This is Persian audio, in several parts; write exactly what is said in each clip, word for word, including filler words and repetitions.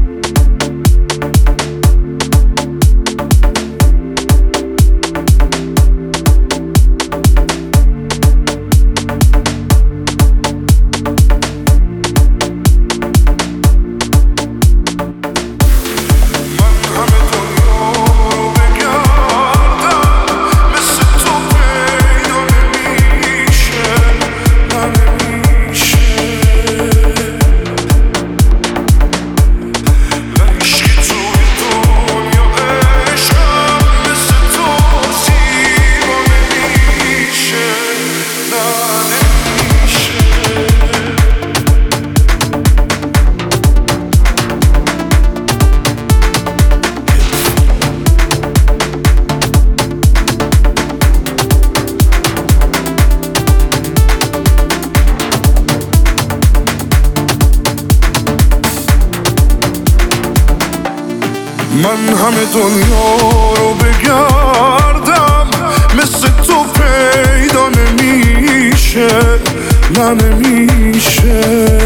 من همه دنیا رو بگردم مثل تو پیدا نمیشه، نه نمیشه.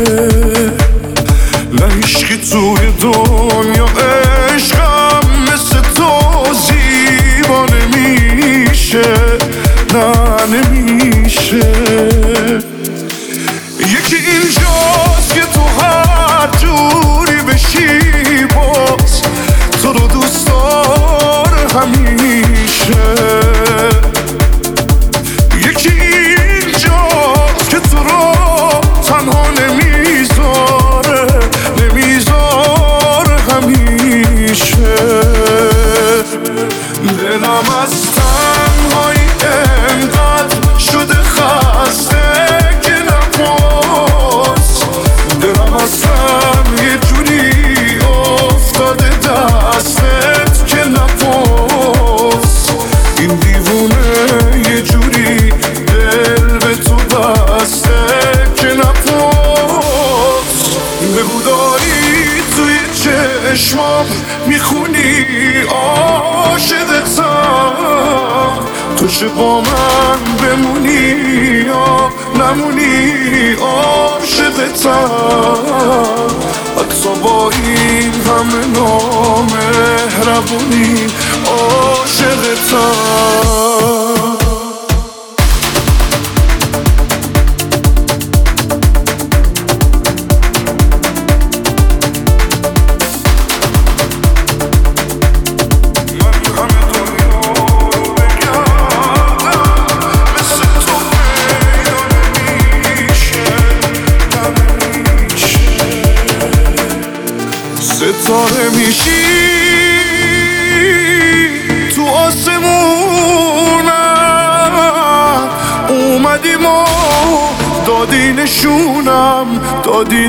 نه هیچکی توی دنیا عشقم مثل تو زیبا نمیشه، نه نمیشه. یکی اینجاست که تو هر جوری بشی باز تو رو دوست داره همیشه. یکی اینجاست که تو رو تنها نمیذاره، نمیذاره همیشه. دلم از تنهایی انقدر شده خسته که نپرس. دلم از تن یه جوری افتاده دستت که نپرس. این دیوونه یه جوری دل به تو بسته که نپرس. بگو داری توی چشمام میخونی عاشقتم، تو چه با من بمونی یا نمونی عاشقتم. حتی با این همه نامهربونی عاشقتم. ستاره میشی تو آسمونم، اومدیم و دادی نشونم، دادی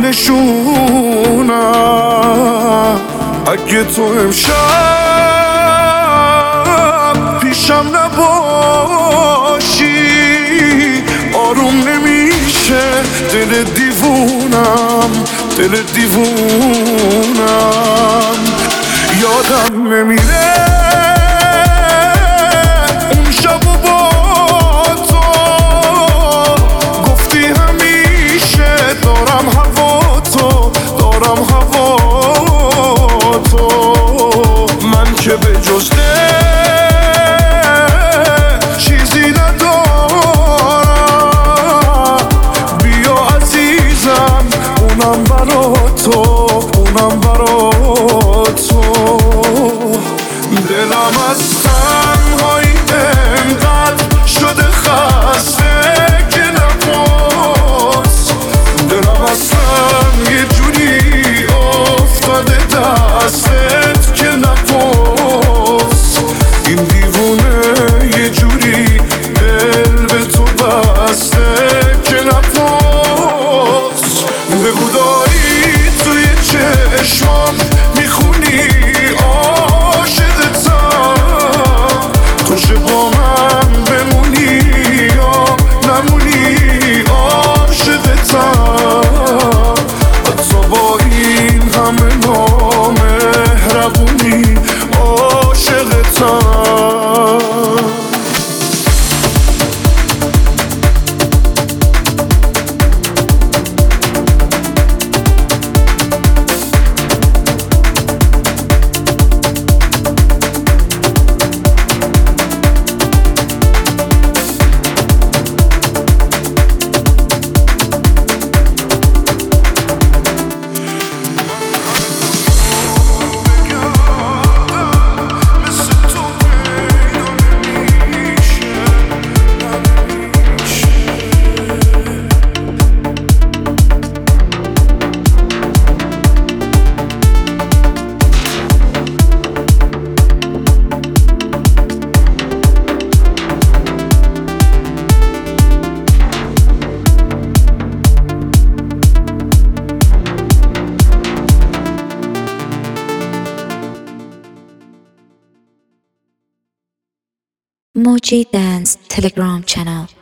نشونم. اگه تو امشب پیشم نباشی آروم نمیشه دل دیوونم، دل دیوونم. یادم نمیره اون شب و با تو گفتی همیشه دارم هوا تو، دارم هوا تو. من که به جز چیزی ندارم، بیا عزیزم اونم برا تو، اونم برا تو. دلم از تنهایی انقدر شده خسته که نپرس. دلم از تن یه جوری افتاده دستت که نپرس. این دیوونه یه جوری دل به تو بسته که نپرس. بگو داری توی چشمام میخونی عاشقتم، Emoji Dance Telegram channel.